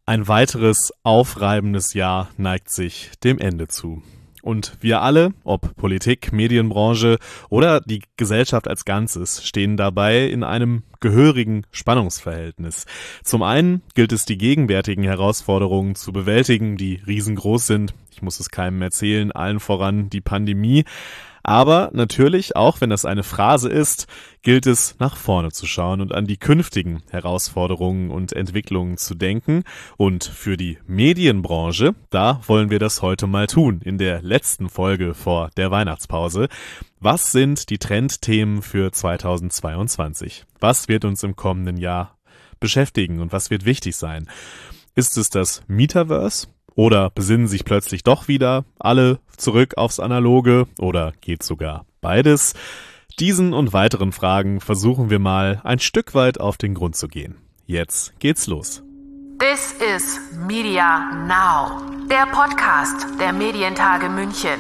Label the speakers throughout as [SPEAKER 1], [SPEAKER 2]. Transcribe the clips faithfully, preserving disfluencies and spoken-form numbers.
[SPEAKER 1] Ein weiteres aufreibendes Jahr neigt sich dem Ende zu. Und wir alle, ob Politik, Medienbranche oder die Gesellschaft als Ganzes, stehen dabei in einem gehörigen Spannungsverhältnis. Zum einen gilt es, die gegenwärtigen Herausforderungen zu bewältigen, die riesengroß sind. Ich muss es keinem erzählen, allen voran die Pandemie. Aber natürlich, auch wenn das eine Phrase ist, gilt es, nach vorne zu schauen und an die künftigen Herausforderungen und Entwicklungen zu denken. Und für die Medienbranche, da wollen wir das heute mal tun, in der letzten Folge vor der Weihnachtspause. Was sind die Trendthemen für zweitausendzweiundzwanzig? Was wird uns im kommenden Jahr beschäftigen und was wird wichtig sein? Ist es das Metaverse? Oder besinnen sich plötzlich doch wieder alle zurück aufs Analoge? Oder geht sogar beides? Diesen und weiteren Fragen versuchen wir mal ein Stück weit auf den Grund zu gehen. Jetzt geht's los.
[SPEAKER 2] This is Media Now, der Podcast der Medientage München.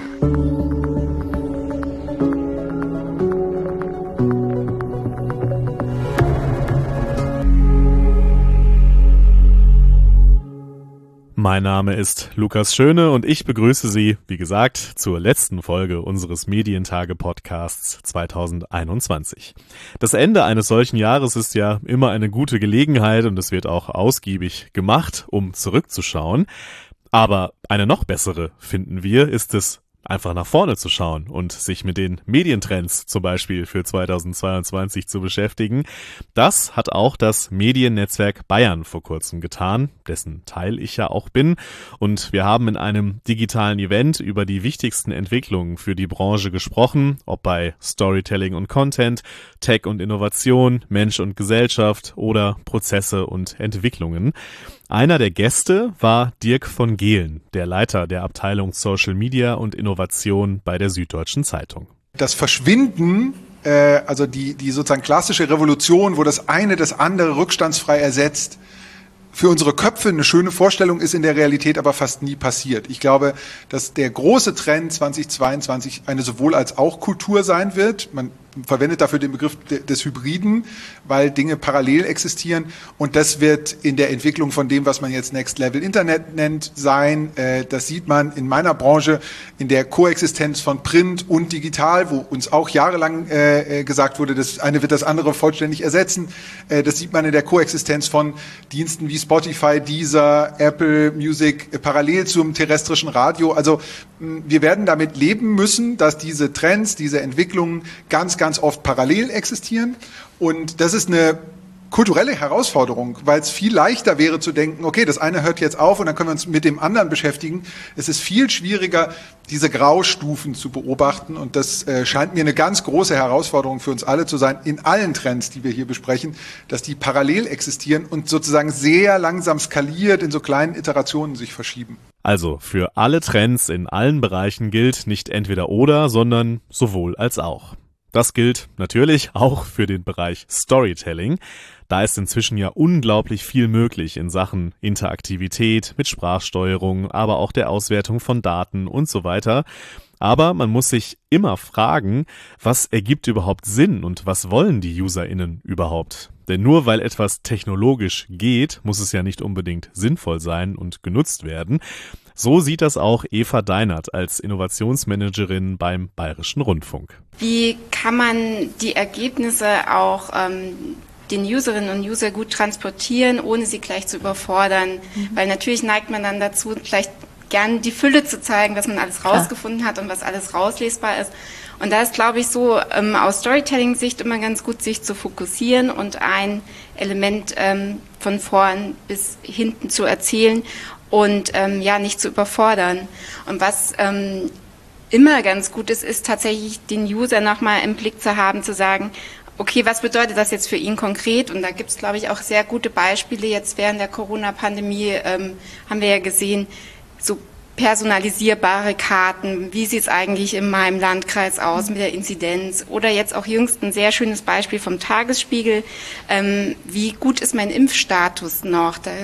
[SPEAKER 1] Mein Name ist Lukas Schöne und ich begrüße Sie, wie gesagt, zur letzten Folge unseres Medientage-Podcasts zweitausendeinundzwanzig. Das Ende eines solchen Jahres ist ja immer eine gute Gelegenheit und es wird auch ausgiebig gemacht, um zurückzuschauen. Aber eine noch bessere, finden wir, ist es, einfach nach vorne zu schauen und sich mit den Medientrends zum Beispiel für zweitausendzweiundzwanzig zu beschäftigen. Das hat auch das Mediennetzwerk Bayern vor kurzem getan, dessen Teil ich ja auch bin. Und wir haben in einem digitalen Event über die wichtigsten Entwicklungen für die Branche gesprochen, ob bei Storytelling und Content, Tech und Innovation, Mensch und Gesellschaft oder Prozesse und Entwicklungen. Einer der Gäste war Dirk von Gehlen, der Leiter der Abteilung Social Media und Innovation bei der Süddeutschen Zeitung.
[SPEAKER 3] Das Verschwinden, äh, also die, die sozusagen klassische Revolution, wo das eine das andere rückstandsfrei ersetzt, für unsere Köpfe eine schöne Vorstellung ist, in der Realität aber fast nie passiert. Ich glaube, dass der große Trend zweitausendzweiundzwanzig eine sowohl als auch Kultur sein wird. Man verwendet dafür den Begriff des Hybriden, weil Dinge parallel existieren. Und das wird in der Entwicklung von dem, was man jetzt Next Level Internet nennt, sein. Das sieht man in meiner Branche in der Koexistenz von Print und Digital, wo uns auch jahrelang gesagt wurde, das eine wird das andere vollständig ersetzen. Das sieht man in der Koexistenz von Diensten wie Spotify, Deezer, Apple Music parallel zum terrestrischen Radio. Also wir werden damit leben müssen, dass diese Trends, diese Entwicklungen ganz, ganz oft parallel existieren. Und das ist eine kulturelle Herausforderung, weil es viel leichter wäre zu denken, okay, das eine hört jetzt auf und dann können wir uns mit dem anderen beschäftigen. Es ist viel schwieriger, diese Graustufen zu beobachten und das äh, scheint mir eine ganz große Herausforderung für uns alle zu sein, in allen Trends, die wir hier besprechen, dass die parallel existieren und sozusagen sehr langsam skaliert in so kleinen Iterationen sich verschieben.
[SPEAKER 1] Also für alle Trends in allen Bereichen gilt nicht entweder oder, sondern sowohl als auch. Das gilt natürlich auch für den Bereich Storytelling. Da ist inzwischen ja unglaublich viel möglich in Sachen Interaktivität mit Sprachsteuerung, aber auch der Auswertung von Daten und so weiter. Aber man muss sich immer fragen, was ergibt überhaupt Sinn und was wollen die UserInnen überhaupt? Denn nur weil etwas technologisch geht, muss es ja nicht unbedingt sinnvoll sein und genutzt werden. So sieht das auch Eva Deinert als Innovationsmanagerin beim Bayerischen Rundfunk.
[SPEAKER 4] Wie kann man die Ergebnisse auch ähm, den Userinnen und User gut transportieren, ohne sie gleich zu überfordern? Mhm. Weil natürlich neigt man dann dazu, vielleicht gern die Fülle zu zeigen, was man alles rausgefunden Klar. hat und was alles rauslesbar ist. Und da ist, glaube ich, so ähm, aus Storytelling-Sicht immer ganz gut, sich zu fokussieren und ein Element ähm, von vorn bis hinten zu erzählen und ähm, ja nicht zu überfordern. Und was ähm, immer ganz gut ist, ist tatsächlich den User nochmal im Blick zu haben, zu sagen, okay, was bedeutet das jetzt für ihn konkret? Und da gibt es, glaube ich, auch sehr gute Beispiele. Jetzt während der Corona-Pandemie ähm, haben wir ja gesehen, so personalisierbare Karten, wie sieht es eigentlich in meinem Landkreis aus mit der Inzidenz oder jetzt auch jüngst ein sehr schönes Beispiel vom Tagesspiegel, ähm, wie gut ist mein Impfstatus noch, da,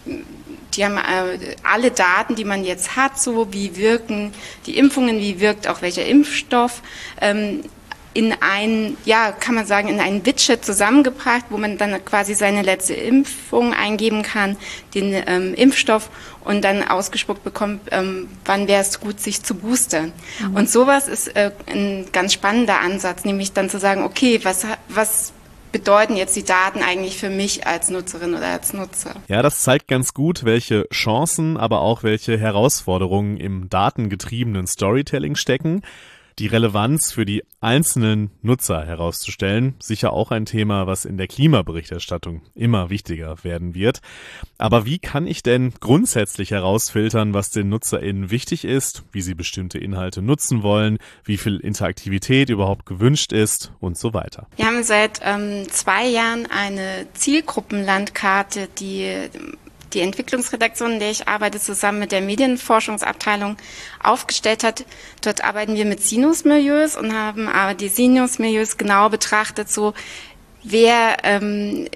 [SPEAKER 4] die haben äh, alle Daten, die man jetzt hat, so wie wirken die Impfungen, wie wirkt auch welcher Impfstoff, ähm, in ein, ja, kann man sagen, in ein Widget zusammengebracht, wo man dann quasi seine letzte Impfung eingeben kann, den ähm, Impfstoff und dann ausgespuckt bekommt, ähm, wann wäre es gut, sich zu boostern. Mhm. Und sowas ist äh, ein ganz spannender Ansatz, nämlich dann zu sagen, okay, was, was bedeuten jetzt die Daten eigentlich für mich als Nutzerin oder als Nutzer?
[SPEAKER 1] Ja, das zeigt ganz gut, welche Chancen, aber auch welche Herausforderungen im datengetriebenen Storytelling stecken. Die Relevanz für die einzelnen Nutzer herauszustellen, sicher auch ein Thema, was in der Klimaberichterstattung immer wichtiger werden wird. Aber wie kann ich denn grundsätzlich herausfiltern, was den NutzerInnen wichtig ist, wie sie bestimmte Inhalte nutzen wollen, wie viel Interaktivität überhaupt gewünscht ist und so weiter?
[SPEAKER 4] Wir haben seit ähm, zwei Jahren eine Zielgruppenlandkarte, die die Entwicklungsredaktion, in der ich arbeite, zusammen mit der Medienforschungsabteilung aufgestellt hat. Dort arbeiten wir mit Sinus-Milieus und haben aber die Sinus-Milieus genau betrachtet, so wer, ähm,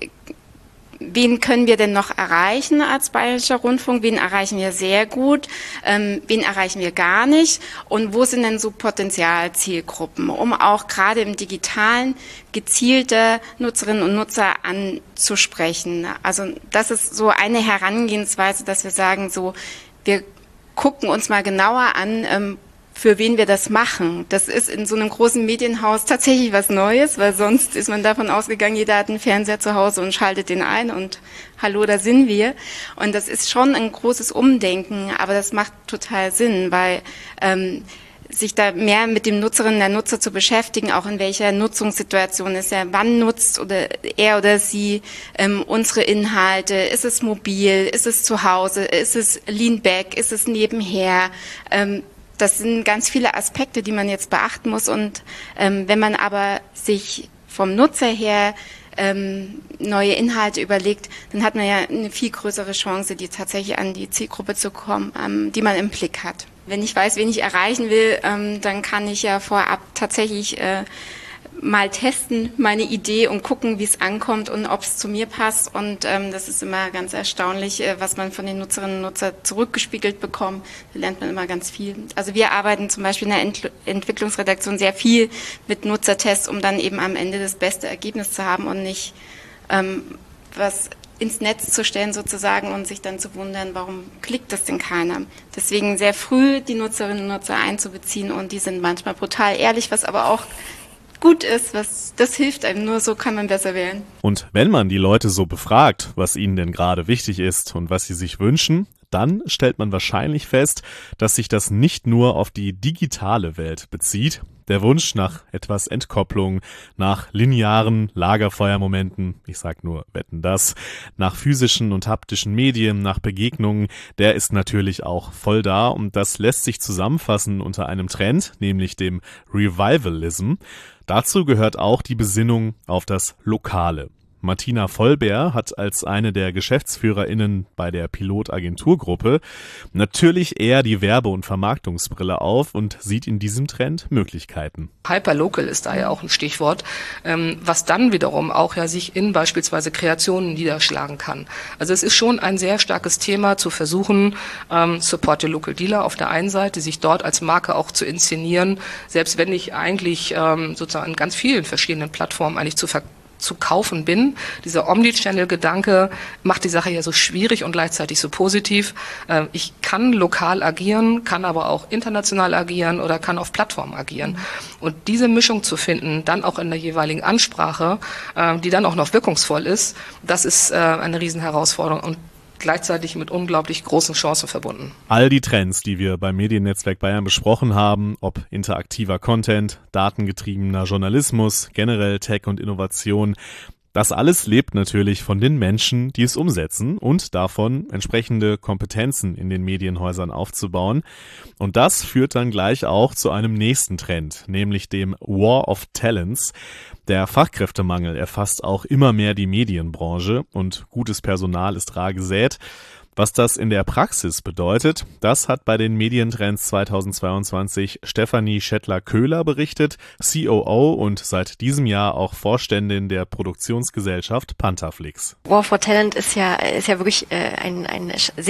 [SPEAKER 4] wen können wir denn noch erreichen als Bayerischer Rundfunk, wen erreichen wir sehr gut, ähm, wen erreichen wir gar nicht und wo sind denn so Potenzialzielgruppen, um auch gerade im Digitalen gezielte Nutzerinnen und Nutzer anzusprechen. Also das ist so eine Herangehensweise, dass wir sagen, so wir gucken uns mal genauer an, ähm, für wen wir das machen. Das ist in so einem großen Medienhaus tatsächlich was Neues, weil sonst ist man davon ausgegangen, jeder hat einen Fernseher zu Hause und schaltet den ein und hallo, da sind wir. Und das ist schon ein großes Umdenken, aber das macht total Sinn, weil ähm, sich da mehr mit dem Nutzerinnen der Nutzer zu beschäftigen, auch in welcher Nutzungssituation ist er, wann nutzt oder er oder sie ähm, unsere Inhalte, ist es mobil, ist es zu Hause, ist es lean back, ist es nebenher, ähm, das sind ganz viele Aspekte, die man jetzt beachten muss. Und ähm, wenn man aber sich vom Nutzer her ähm, neue Inhalte überlegt, dann hat man ja eine viel größere Chance, die tatsächlich an die Zielgruppe zu kommen, ähm, die man im Blick hat. Wenn ich weiß, wen ich erreichen will, ähm, dann kann ich ja vorab tatsächlich äh, mal testen, meine Idee, und gucken, wie es ankommt und ob es zu mir passt. Und ähm, das ist immer ganz erstaunlich, äh, was man von den Nutzerinnen und Nutzern zurückgespiegelt bekommt. Da lernt man immer ganz viel. Also wir arbeiten zum Beispiel in der Ent- Entwicklungsredaktion sehr viel mit Nutzertests, um dann eben am Ende das beste Ergebnis zu haben und nicht ähm, was ins Netz zu stellen sozusagen und sich dann zu wundern, warum klickt das denn keiner. Deswegen sehr früh die Nutzerinnen und Nutzer einzubeziehen, und die sind manchmal brutal ehrlich, was aber auch gut ist, was das hilft einem, nur so kann man besser wählen.
[SPEAKER 1] Und wenn man die Leute so befragt, was ihnen denn gerade wichtig ist und was sie sich wünschen, dann stellt man wahrscheinlich fest, dass sich das nicht nur auf die digitale Welt bezieht. Der Wunsch nach etwas Entkopplung, nach linearen Lagerfeuermomenten, ich sag nur Wetten, das, nach physischen und haptischen Medien, nach Begegnungen, der ist natürlich auch voll da, und das lässt sich zusammenfassen unter einem Trend, nämlich dem Revivalism. Dazu gehört auch die Besinnung auf das Lokale. Martina Vollbär hat als eine der GeschäftsführerInnen bei der Pilot-Agenturgruppe natürlich eher die Werbe- und Vermarktungsbrille auf und sieht in diesem Trend Möglichkeiten.
[SPEAKER 5] Hyperlocal ist da ja auch ein Stichwort, ähm, was dann wiederum auch ja sich in beispielsweise Kreationen niederschlagen kann. Also es ist schon ein sehr starkes Thema, zu versuchen, ähm, Support your Local Dealer auf der einen Seite, sich dort als Marke auch zu inszenieren, selbst wenn ich eigentlich ähm, sozusagen an ganz vielen verschiedenen Plattformen eigentlich zu ver zu kaufen bin. Dieser Omnichannel-Gedanke macht die Sache ja so schwierig und gleichzeitig so positiv. Ich kann lokal agieren, kann aber auch international agieren oder kann auf Plattformen agieren. Und diese Mischung zu finden, dann auch in der jeweiligen Ansprache, die dann auch noch wirkungsvoll ist, das ist eine Riesenherausforderung und gleichzeitig mit unglaublich großen Chancen verbunden.
[SPEAKER 1] All die Trends, die wir beim Mediennetzwerk Bayern besprochen haben, ob interaktiver Content, datengetriebener Journalismus, generell Tech und Innovation, das alles lebt natürlich von den Menschen, die es umsetzen, und davon, entsprechende Kompetenzen in den Medienhäusern aufzubauen. Und das führt dann gleich auch zu einem nächsten Trend, nämlich dem War of Talents. Der Fachkräftemangel erfasst auch immer mehr die Medienbranche, und gutes Personal ist rar gesät. Was das in der Praxis bedeutet, das hat bei den Medientrends zweitausendzweiundzwanzig Stefanie Schettler-Köhler berichtet, C O O und seit diesem Jahr auch Vorständin der Produktionsgesellschaft Pantherflix.
[SPEAKER 6] War for Talent ist ja, ist ja wirklich äh, ein, ein sehr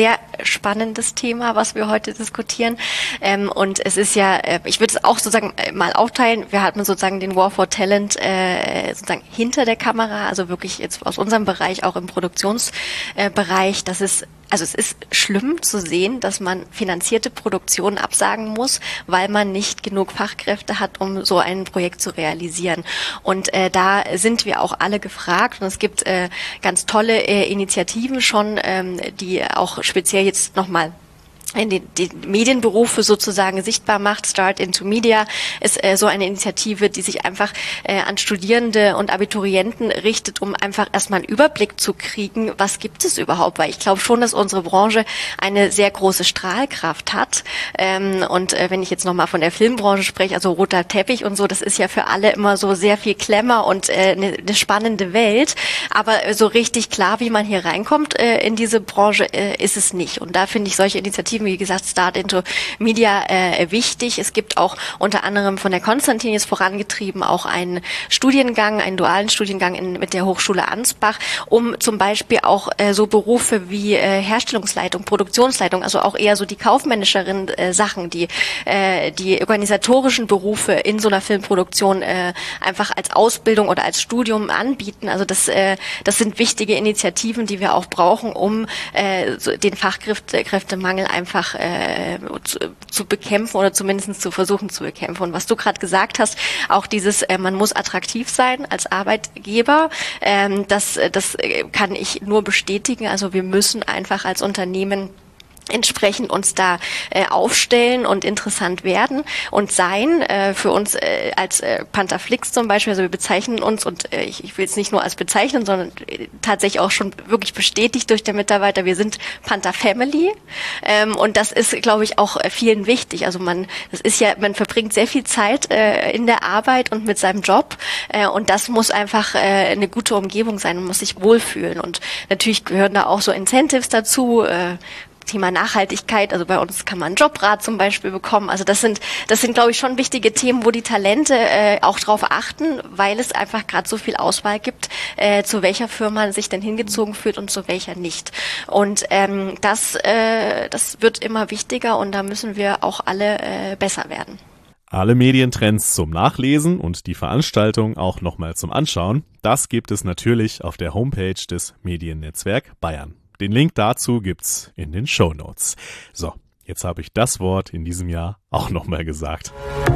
[SPEAKER 6] spannendes Thema, was wir heute diskutieren. Ähm, und es ist ja, äh, ich würde es auch sozusagen mal aufteilen. Wir hatten sozusagen den War for Talent äh, sozusagen hinter der Kamera, also wirklich jetzt aus unserem Bereich, auch im Produktionsbereich. Äh, das ist Also es ist schlimm zu sehen, dass man finanzierte Produktionen absagen muss, weil man nicht genug Fachkräfte hat, um so ein Projekt zu realisieren. Und äh, da sind wir auch alle gefragt. Und es gibt äh, ganz tolle äh, Initiativen schon, ähm, die auch speziell jetzt nochmal in die, die Medienberufe sozusagen sichtbar macht. Start into Media ist äh, so eine Initiative, die sich einfach äh, an Studierende und Abiturienten richtet, um einfach erstmal einen Überblick zu kriegen, was gibt es überhaupt, weil ich glaube schon, dass unsere Branche eine sehr große Strahlkraft hat. Ähm, und äh, wenn ich jetzt nochmal von der Filmbranche spreche, also roter Teppich und so, das ist ja für alle immer so sehr viel Klemmer und äh, eine, eine spannende Welt, aber äh, so richtig klar, wie man hier reinkommt äh, in diese Branche, äh, ist es nicht. Und da finde ich solche Initiativen, wie gesagt, Start into Media äh, wichtig. Es gibt auch unter anderem von der Konstantin jetzt vorangetrieben auch einen Studiengang, einen dualen Studiengang in, mit der Hochschule Ansbach, um zum Beispiel auch äh, so Berufe wie äh, Herstellungsleitung, Produktionsleitung, also auch eher so die kaufmännischeren äh, Sachen, die äh, die organisatorischen Berufe in so einer Filmproduktion äh, einfach als Ausbildung oder als Studium anbieten. Also das äh, das sind wichtige Initiativen, die wir auch brauchen, um äh, so den Fachkräftemangel einfach einfach äh, zu, zu bekämpfen oder zumindest zu versuchen zu bekämpfen. Und was du gerade gesagt hast, auch dieses, äh, man muss attraktiv sein als Arbeitgeber, ähm, das, das kann ich nur bestätigen. Also wir müssen einfach als Unternehmen entsprechend uns da äh, aufstellen und interessant werden und sein. Äh, für uns äh, als äh, Pantherflix zum Beispiel, also wir bezeichnen uns, und äh, ich, ich will es nicht nur als bezeichnen, sondern äh, tatsächlich auch schon wirklich bestätigt durch den Mitarbeiter, wir sind Panther Family, ähm, und das ist, glaube ich, auch äh, vielen wichtig. Also man, das ist ja, man verbringt sehr viel Zeit äh, in der Arbeit und mit seinem Job, äh, und das muss einfach äh, eine gute Umgebung sein, man muss sich wohlfühlen, und natürlich gehören da auch so Incentives dazu, äh, Thema Nachhaltigkeit, also bei uns kann man einen Jobrat zum Beispiel bekommen. Also das sind, das sind, glaube ich, schon wichtige Themen, wo die Talente äh, auch drauf achten, weil es einfach gerade so viel Auswahl gibt, äh, zu welcher Firma sich denn hingezogen fühlt und zu welcher nicht. Und ähm, das, äh, das wird immer wichtiger, und da müssen wir auch alle äh, besser werden.
[SPEAKER 1] Alle Medientrends zum Nachlesen und die Veranstaltung auch nochmal zum Anschauen, das gibt es natürlich auf der Homepage des Mediennetzwerk Bayern. Den Link dazu gibt's in den Shownotes. So, jetzt habe ich das Wort in diesem Jahr auch nochmal gesagt.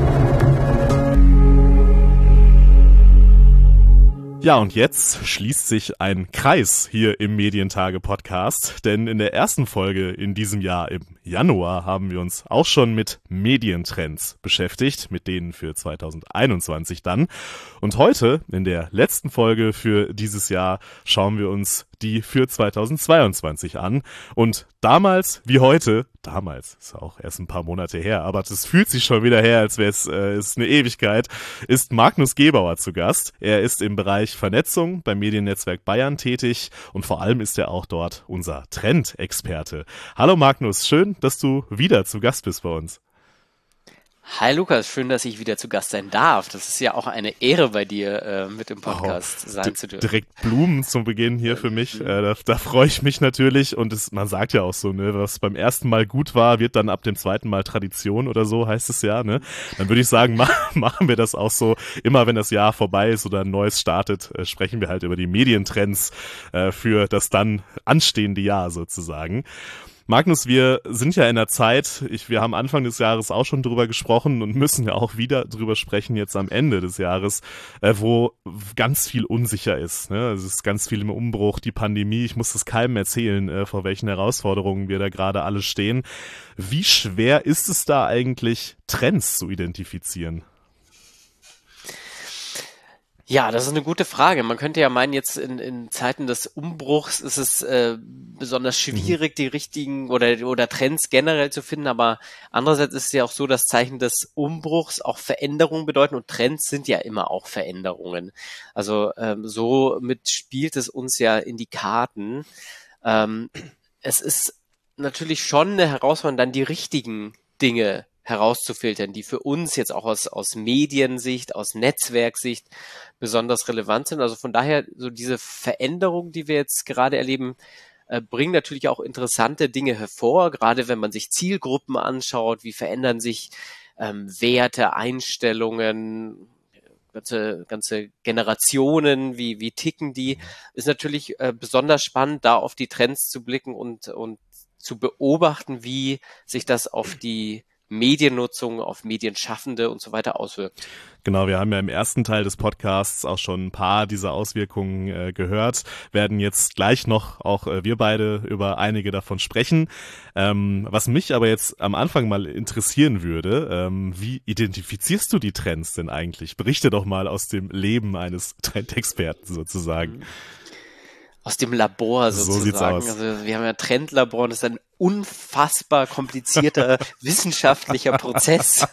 [SPEAKER 1] Ja, und jetzt schließt sich ein Kreis hier im Medientage-Podcast, denn in der ersten Folge in diesem Jahr im Januar haben wir uns auch schon mit Medientrends beschäftigt, mit denen für zweitausendeinundzwanzig dann. Und heute, in der letzten Folge für dieses Jahr, schauen wir uns die für zweitausendzweiundzwanzig an. Und damals wie heute, damals, ist auch erst ein paar Monate her, aber das fühlt sich schon wieder her, als wäre es äh, ist eine Ewigkeit, ist Magnus Gebauer zu Gast. Er ist im Bereich Vernetzung beim Mediennetzwerk Bayern tätig, und vor allem ist er auch dort unser Trendexperte. Hallo Magnus, schön, dass du wieder zu Gast bist bei uns.
[SPEAKER 7] Hi Lukas, schön, dass ich wieder zu Gast sein darf. Das ist ja auch eine Ehre bei dir, äh, mit im Podcast oh, sein d- zu dürfen. Direkt
[SPEAKER 1] Blumen zum Beginn hier für mich. Äh, da, da freue ich mich natürlich, und es, man sagt ja auch so, ne, was beim ersten Mal gut war, wird dann ab dem zweiten Mal Tradition oder so, heißt es ja, ne? Dann würde ich sagen, mach, machen wir das auch so. Immer wenn das Jahr vorbei ist oder ein neues startet, äh, sprechen wir halt über die Medientrends äh, für das dann anstehende Jahr sozusagen. Magnus, wir sind ja in der Zeit, ich, wir haben Anfang des Jahres auch schon drüber gesprochen und müssen ja auch wieder drüber sprechen jetzt am Ende des Jahres, äh, wo ganz viel unsicher ist. Ne? Es ist ganz viel im Umbruch, die Pandemie, ich muss das keinem erzählen, äh, vor welchen Herausforderungen wir da gerade alle stehen. Wie schwer ist es da eigentlich, Trends zu identifizieren?
[SPEAKER 7] Ja, das ist eine gute Frage. Man könnte ja meinen, jetzt in, in Zeiten des Umbruchs ist es äh, besonders schwierig, die richtigen oder oder Trends generell zu finden, aber andererseits ist es ja auch so, dass Zeichen des Umbruchs auch Veränderungen bedeuten, und Trends sind ja immer auch Veränderungen. Also ähm, somit spielt es uns ja in die Karten. Ähm, es ist natürlich schon eine Herausforderung, dann die richtigen Dinge herauszufiltern, die für uns jetzt auch aus, aus Mediensicht, aus Netzwerksicht besonders relevant sind. Also von daher, so diese Veränderung, die wir jetzt gerade erleben, äh, bringen natürlich auch interessante Dinge hervor, gerade wenn man sich Zielgruppen anschaut, wie verändern sich ähm, Werte, Einstellungen, ganze, ganze Generationen, wie, wie ticken die, ist natürlich äh, besonders spannend, da auf die Trends zu blicken und, und zu beobachten, wie sich das auf die Mediennutzung, auf Medienschaffende und so weiter auswirkt.
[SPEAKER 1] Genau, wir haben ja im ersten Teil des Podcasts auch schon ein paar dieser Auswirkungen äh, gehört, werden jetzt gleich noch auch äh, wir beide über einige davon sprechen. Ähm, was mich aber jetzt am Anfang mal interessieren würde, ähm, wie identifizierst du die Trends denn eigentlich? Berichte doch mal aus dem Leben eines Trendexperten sozusagen.
[SPEAKER 7] Aus dem Labor sozusagen.
[SPEAKER 1] So sieht's aus.
[SPEAKER 7] Also wir haben ja Trendlabor und das ist ein unfassbar komplizierter wissenschaftlicher Prozess.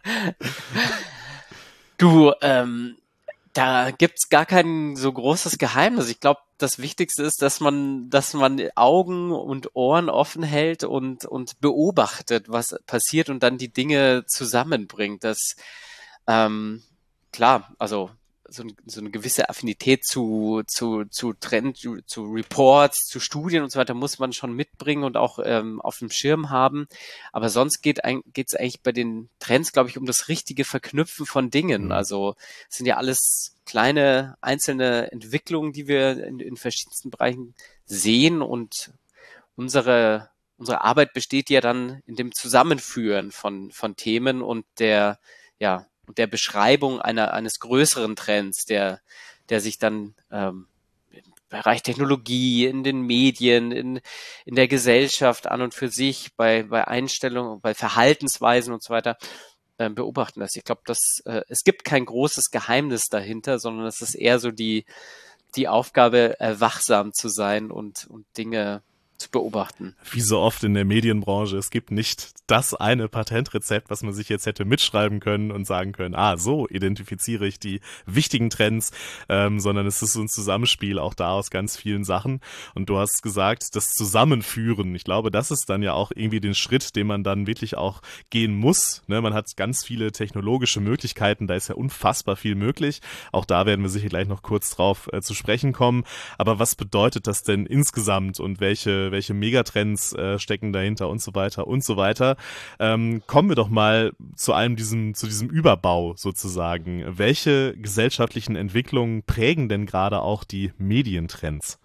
[SPEAKER 7] Du, ähm, da gibt's gar kein so großes Geheimnis. Ich glaube, das Wichtigste ist, dass man, dass man Augen und Ohren offen hält und und beobachtet, was passiert und dann die Dinge zusammenbringt. Das ähm, klar, also so, so eine gewisse Affinität zu zu zu Trend, zu, zu Reports, zu Studien und so weiter muss man schon mitbringen und auch ähm, auf dem Schirm haben. Aber sonst geht geht's eigentlich bei den Trends, glaube ich, um das richtige Verknüpfen von Dingen. Also es sind ja alles kleine einzelne Entwicklungen, die wir in, in verschiedensten Bereichen sehen und unsere unsere Arbeit besteht ja dann in dem Zusammenführen von von Themen und der ja und der Beschreibung einer eines größeren Trends, der der sich dann ähm, im Bereich Technologie, in den Medien, in in der Gesellschaft an und für sich, bei bei Einstellungen, bei Verhaltensweisen und so weiter äh, beobachten lässt. Ich glaube, dass äh, es gibt kein großes Geheimnis dahinter, sondern es ist eher so die die Aufgabe, äh, wachsam zu sein und und Dinge zu beobachten.
[SPEAKER 1] Wie so oft in der Medienbranche, es gibt nicht das eine Patentrezept, was man sich jetzt hätte mitschreiben können und sagen können, ah, so identifiziere ich die wichtigen Trends, ähm, sondern es ist so ein Zusammenspiel auch da aus ganz vielen Sachen. Und du hast gesagt, das Zusammenführen, ich glaube, das ist dann ja auch irgendwie den Schritt, den man dann wirklich auch gehen muss. Ne, man hat ganz viele technologische Möglichkeiten, da ist ja unfassbar viel möglich. Auch da werden wir sicher gleich noch kurz drauf äh, zu sprechen kommen. Aber was bedeutet das denn insgesamt und welche welche Megatrends äh, stecken dahinter und so weiter und so weiter. Ähm, kommen wir doch mal zu einem diesem, zu diesem Überbau sozusagen. Welche gesellschaftlichen Entwicklungen prägen denn gerade auch die Medientrends?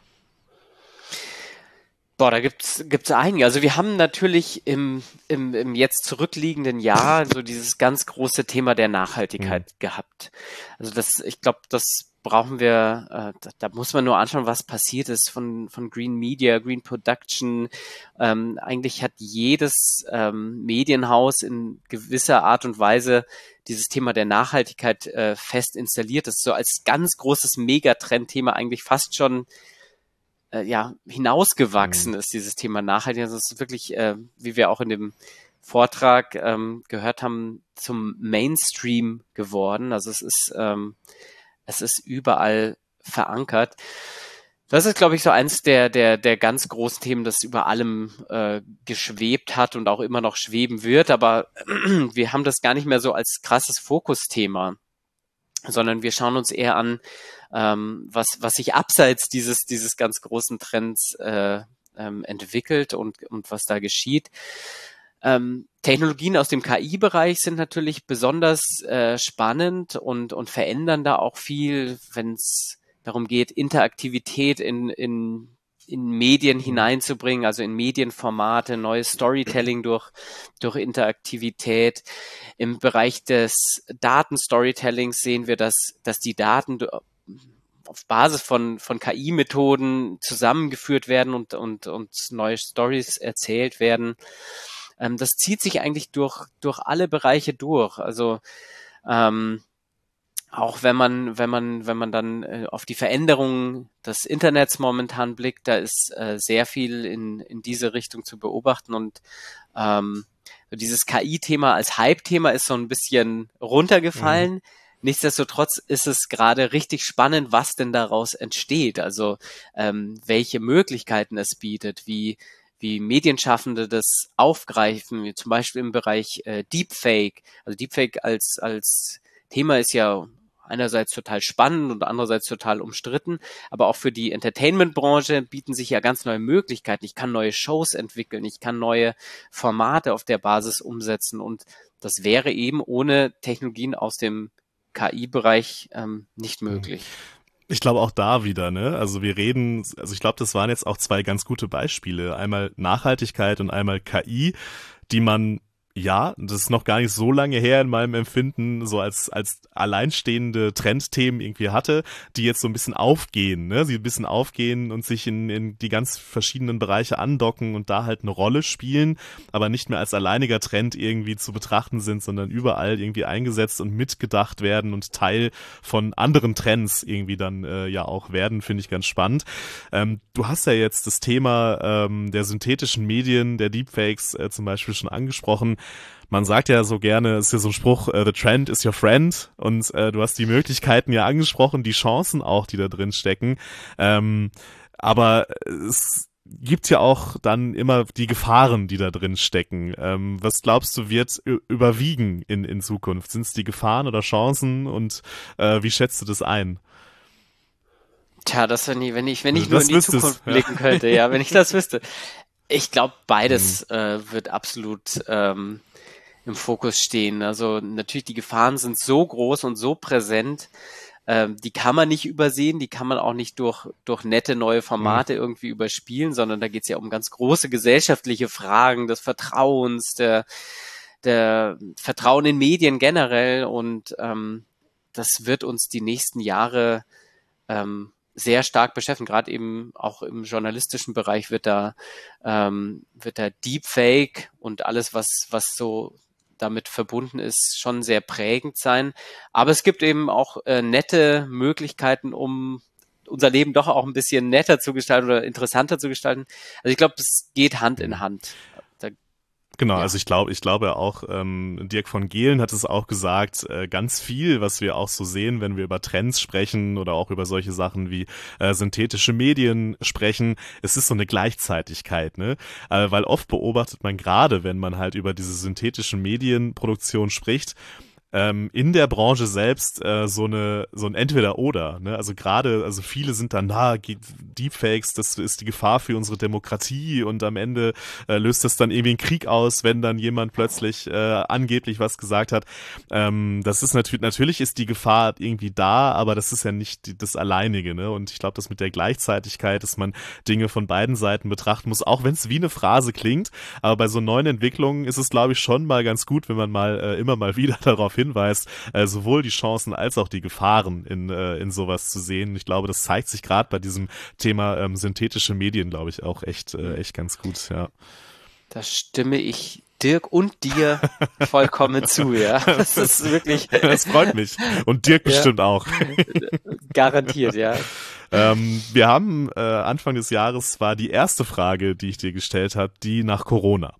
[SPEAKER 7] Boah, da gibt's gibt's einige. Also wir haben natürlich im im im jetzt zurückliegenden Jahr so dieses ganz große Thema der Nachhaltigkeit mhm. gehabt. Also das, ich glaube, das brauchen wir, äh, da, da muss man nur anschauen, was passiert ist von von Green Media, Green Production. Ähm, eigentlich hat jedes ähm, Medienhaus in gewisser Art und Weise dieses Thema der Nachhaltigkeit äh, fest installiert. Das ist so als ganz großes Megatrendthema eigentlich fast schon äh, ja hinausgewachsen mhm. ist, dieses Thema Nachhaltigkeit. Das ist wirklich, äh, wie wir auch in dem Vortrag ähm, gehört haben, zum Mainstream geworden. Also es ist ähm, es ist überall verankert. Das ist, glaube ich, so eins der der der ganz großen Themen, das über allem äh, geschwebt hat und auch immer noch schweben wird. Aber wir haben das gar nicht mehr so als krasses Fokusthema, sondern wir schauen uns eher an, ähm, was was sich abseits dieses dieses ganz großen Trends äh, ähm, entwickelt und und was da geschieht. Ähm, Technologien aus dem K I-Bereich sind natürlich besonders äh, spannend und und verändern da auch viel, wenn es darum geht, Interaktivität in in in Medien hineinzubringen, also in Medienformate, neues Storytelling durch durch Interaktivität. Im Bereich des Datenstorytellings sehen wir, dass dass die Daten auf Basis von von K I-Methoden zusammengeführt werden und und und neue Stories erzählt werden. Ähm, das zieht sich eigentlich durch durch alle Bereiche durch. Also ähm, auch wenn man wenn man wenn man dann äh, auf die Veränderungen des Internets momentan blickt, da ist äh, sehr viel in in diese Richtung zu beobachten und ähm, dieses K I-Thema als Hype-Thema ist so ein bisschen runtergefallen. Mhm. Nichtsdestotrotz ist es gerade richtig spannend, was denn daraus entsteht. Also ähm, welche Möglichkeiten es bietet, wie wie Medienschaffende das aufgreifen, wie zum Beispiel im Bereich äh, Deepfake. Also Deepfake als als Thema ist ja einerseits total spannend und andererseits total umstritten, aber auch für die Entertainment-Branche bieten sich ja ganz neue Möglichkeiten. Ich kann neue Shows entwickeln, ich kann neue Formate auf der Basis umsetzen und das wäre eben ohne Technologien aus dem K I-Bereich ähm, nicht möglich.
[SPEAKER 1] Ich glaube auch da wieder, ne? Also wir reden, also ich glaube, das waren jetzt auch zwei ganz gute Beispiele. Einmal Nachhaltigkeit und einmal K I, die man, ja, das ist noch gar nicht so lange her in meinem Empfinden, so als als alleinstehende Trendthemen irgendwie hatte, die jetzt so ein bisschen aufgehen, ne? Sie ein bisschen aufgehen und sich in, in die ganz verschiedenen Bereiche andocken und da halt eine Rolle spielen, aber nicht mehr als alleiniger Trend irgendwie zu betrachten sind, sondern überall irgendwie eingesetzt und mitgedacht werden und Teil von anderen Trends irgendwie dann äh, ja auch werden, finde ich ganz spannend. Ähm, du hast ja jetzt das Thema ähm, der synthetischen Medien, der Deepfakes äh, zum Beispiel schon angesprochen. Man sagt ja so gerne, es ist ja so ein Spruch, uh, the trend is your friend, und äh, du hast die Möglichkeiten ja angesprochen, die Chancen auch, die da drin stecken, ähm, aber es gibt ja auch dann immer die Gefahren, die da drin stecken. Ähm, was glaubst du, wird überwiegen in, in Zukunft? Sind es die Gefahren oder Chancen, und äh, wie schätzt du das ein?
[SPEAKER 7] Tja, das wenn ich, wenn ich, wenn ich
[SPEAKER 1] Also
[SPEAKER 7] nur in die
[SPEAKER 1] wüsstest,
[SPEAKER 7] Zukunft
[SPEAKER 1] ja.
[SPEAKER 7] blicken könnte, ja, wenn ich das wüsste. Ich glaube, beides mhm. äh, wird absolut ähm, im Fokus stehen. Also natürlich, die Gefahren sind so groß und so präsent, ähm, die kann man nicht übersehen, die kann man auch nicht durch durch nette neue Formate mhm. irgendwie überspielen, sondern da geht es ja um ganz große gesellschaftliche Fragen des Vertrauens, der, der Vertrauen in Medien generell, und ähm, das wird uns die nächsten Jahre ähm, sehr stark beschäftigen. Gerade eben auch im journalistischen Bereich wird da ähm, wird da Deepfake und alles, was was so damit verbunden ist, schon sehr prägend sein. Aber es gibt eben auch äh, nette Möglichkeiten, um unser Leben doch auch ein bisschen netter zu gestalten oder interessanter zu gestalten. Also ich glaube, es geht Hand in Hand. Da
[SPEAKER 1] Genau,
[SPEAKER 7] Ja.
[SPEAKER 1] also ich glaube, ich glaube auch, ähm, Dirk von Gehlen hat es auch gesagt, äh, ganz viel, was wir auch so sehen, wenn wir über Trends sprechen oder auch über solche Sachen wie äh, synthetische Medien sprechen, es ist so eine Gleichzeitigkeit, ne? Äh, weil oft beobachtet man gerade, wenn man halt über diese synthetischen Medienproduktion spricht, ähm, in der Branche selbst äh, so eine so ein Entweder-Oder, ne? Also gerade, also viele sind dann, na, Deepfakes, das ist die Gefahr für unsere Demokratie, und am Ende äh, löst das dann irgendwie einen Krieg aus, wenn dann jemand plötzlich äh, angeblich was gesagt hat. Ähm, das ist natürlich, natürlich ist die Gefahr irgendwie da, aber das ist ja nicht die, das Alleinige, ne? Und ich glaube, das mit der Gleichzeitigkeit, dass man Dinge von beiden Seiten betrachten muss, auch wenn es wie eine Phrase klingt, aber bei so neuen Entwicklungen ist es, glaube ich, schon mal ganz gut, wenn man mal äh, immer mal wieder darauf hinweist, äh, sowohl die Chancen als auch die Gefahren in äh, in sowas zu sehen. Ich glaube, das zeigt sich gerade bei diesem Thema ähm, synthetische Medien, glaube ich, auch echt äh, echt ganz gut, ja.
[SPEAKER 7] Da stimme ich Dirk und dir vollkommen zu, ja. Das ist wirklich.
[SPEAKER 1] Das freut mich. Und Dirk bestimmt ja. auch.
[SPEAKER 7] Garantiert, ja.
[SPEAKER 1] Ähm, wir haben äh, Anfang des Jahres war die erste Frage, die ich dir gestellt habe, die nach Corona.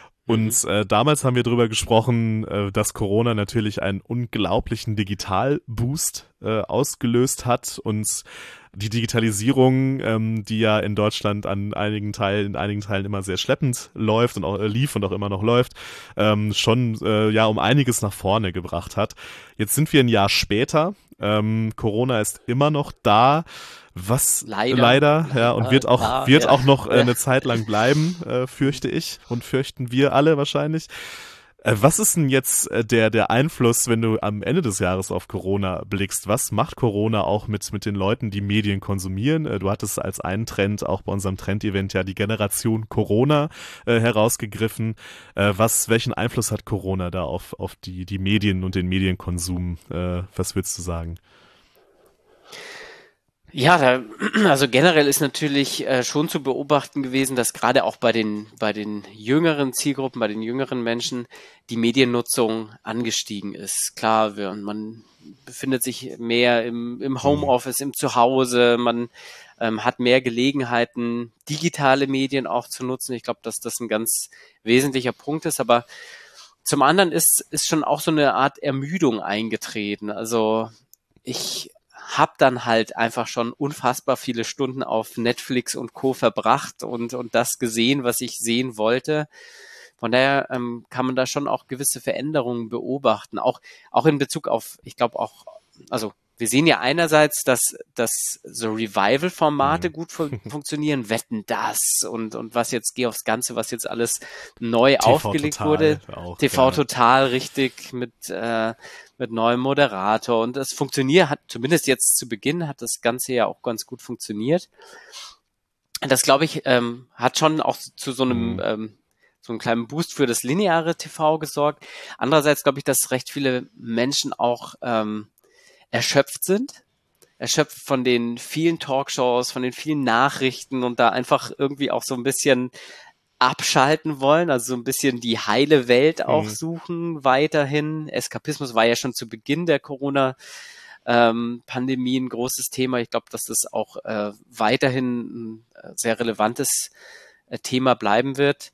[SPEAKER 1] Und äh, damals haben wir darüber gesprochen, äh, dass Corona natürlich einen unglaublichen Digitalboost äh, ausgelöst hat, und die Digitalisierung, ähm, die ja in Deutschland an einigen Teilen, in einigen Teilen immer sehr schleppend läuft und auch äh, lief und auch immer noch läuft, ähm, schon äh, ja um einiges nach vorne gebracht hat. Jetzt sind wir ein Jahr später. Ähm, Corona ist immer noch da. Was
[SPEAKER 7] leider,
[SPEAKER 1] leider ja, und wird auch
[SPEAKER 7] ja,
[SPEAKER 1] wird
[SPEAKER 7] ja.
[SPEAKER 1] auch noch äh, eine Zeit lang bleiben, äh, fürchte ich, und fürchten wir alle wahrscheinlich. Äh, was ist denn jetzt äh, der der Einfluss, wenn du am Ende des Jahres auf Corona blickst? Was macht Corona auch mit mit den Leuten, die Medien konsumieren? Äh, du hattest als einen Trend auch bei unserem Trendevent ja die Generation Corona äh, herausgegriffen. Äh, was welchen Einfluss hat Corona da auf auf die die Medien und den Medienkonsum? Äh, was würdest du sagen?
[SPEAKER 7] Ja, da, also generell ist natürlich äh, schon zu beobachten gewesen, dass gerade auch bei den bei den jüngeren Zielgruppen, bei den jüngeren Menschen die Mediennutzung angestiegen ist. Klar, wir, man befindet sich mehr im, im Homeoffice, im Zuhause, man ähm, hat mehr Gelegenheiten, digitale Medien auch zu nutzen. Ich glaube, dass das ein ganz wesentlicher Punkt ist, aber zum anderen ist ist schon auch so eine Art Ermüdung eingetreten. Also ich habe dann halt einfach schon unfassbar viele Stunden auf Netflix und Co. verbracht und und das gesehen, was ich sehen wollte. Von daher ähm, kann man da schon auch gewisse Veränderungen beobachten, auch auch in Bezug auf, ich glaube auch also wir sehen ja einerseits, dass, dass so Revival-Formate mhm. gut fun- funktionieren, Wetten, das und, und was jetzt, geh aufs Ganze, was jetzt alles neu T V aufgelegt Total wurde. Auch, T V ja. Total, richtig, mit, äh, mit neuem Moderator. Und das funktioniert, hat zumindest jetzt zu Beginn, hat das Ganze ja auch ganz gut funktioniert. Das, glaube ich, ähm, hat schon auch zu so einem, mhm. ähm, so einem kleinen Boost für das lineare T V gesorgt. Andererseits glaube ich, dass recht viele Menschen auch ähm, erschöpft sind, erschöpft von den vielen Talkshows, von den vielen Nachrichten und da einfach irgendwie auch so ein bisschen abschalten wollen, also so ein bisschen die heile Welt auch mhm. suchen weiterhin. Eskapismus war ja schon zu Beginn der Corona ähm, Pandemie ein großes Thema. Ich glaube, dass das auch äh, weiterhin ein äh, sehr relevantes äh, Thema bleiben wird.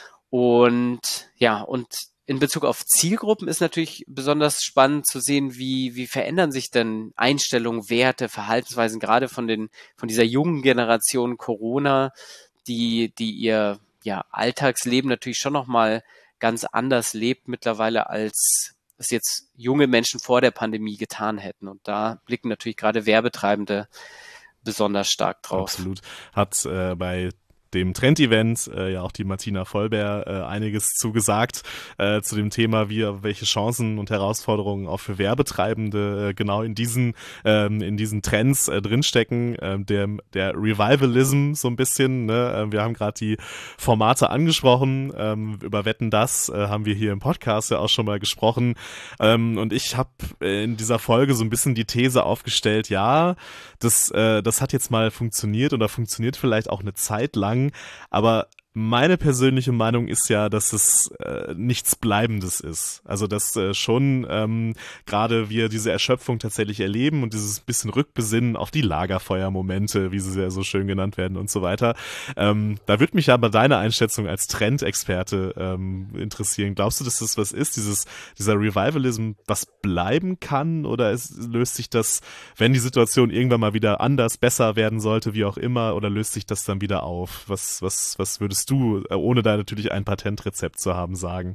[SPEAKER 7] Und ja, und in Bezug auf Zielgruppen ist natürlich besonders spannend zu sehen, wie, wie verändern sich denn Einstellungen, Werte, Verhaltensweisen, gerade von den, von dieser jungen Generation Corona, die, die ihr, ja, Alltagsleben natürlich schon nochmal ganz anders lebt mittlerweile, als es jetzt junge Menschen vor der Pandemie getan hätten. Und da blicken natürlich gerade Werbetreibende besonders stark drauf.
[SPEAKER 1] Absolut. Hat äh, bei dem Trend-Event äh, ja auch die Martina Vollber äh, einiges zugesagt äh, zu dem Thema, wie welche Chancen und Herausforderungen auch für Werbetreibende äh, genau in diesen ähm, in diesen Trends äh, drinstecken. Äh, der der Revivalism so ein bisschen. Ne? Äh, wir haben gerade die Formate angesprochen. Ähm, über Wetten, das äh, haben wir hier im Podcast ja auch schon mal gesprochen. Ähm, und ich habe äh, in dieser Folge so ein bisschen die These aufgestellt, ja, das äh, das hat jetzt mal funktioniert oder funktioniert vielleicht auch eine Zeit lang. Aber meine persönliche Meinung ist ja, dass es äh, nichts Bleibendes ist. Also dass äh, schon ähm, gerade wir diese Erschöpfung tatsächlich erleben und dieses bisschen Rückbesinnen auf die Lagerfeuermomente, wie sie ja so schön genannt werden und so weiter. Ähm, da würde mich aber deine Einschätzung als Trendexperte ähm, interessieren. Glaubst du, dass das was ist, dieses dieser Revivalism, was bleiben kann? Oder es, löst sich das, wenn die Situation irgendwann mal wieder anders, besser werden sollte, wie auch immer, oder löst sich das dann wieder auf? Was, was, was würdest du, ohne da natürlich ein Patentrezept zu haben, sagen?